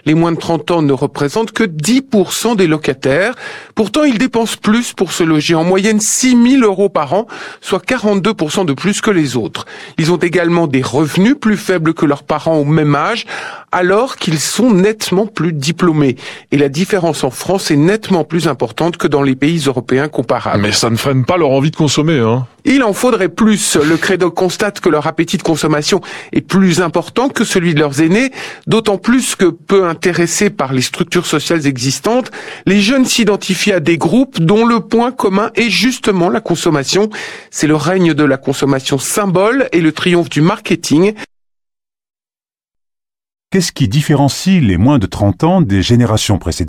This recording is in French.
Les moins de 30 ans ne représentent que 10% des locataires. Pourtant, ils dépensent plus pour se loger, en moyenne 6 000 € par an, soit 42% de plus que les autres. Ils ont également des revenus plus faibles que leurs parents au même âge, alors qu'ils sont nettement plus diplômés. Et la différence en France est nettement plus importante que dans les pays européens comparables. Mais ça ne freine pas leur envie de consommer, hein. Il en faudrait plus. Le Credo constate que leur appétit de consommation est plus important que celui de leurs aînés, d'autant plus que peu intéressés par les structures sociales existantes, les jeunes s'identifient à des groupes dont le point commun est justement la consommation. C'est le règne de la consommation symbole et le triomphe du marketing. Qu'est-ce qui différencie les moins de 30 ans des générations précédentes ?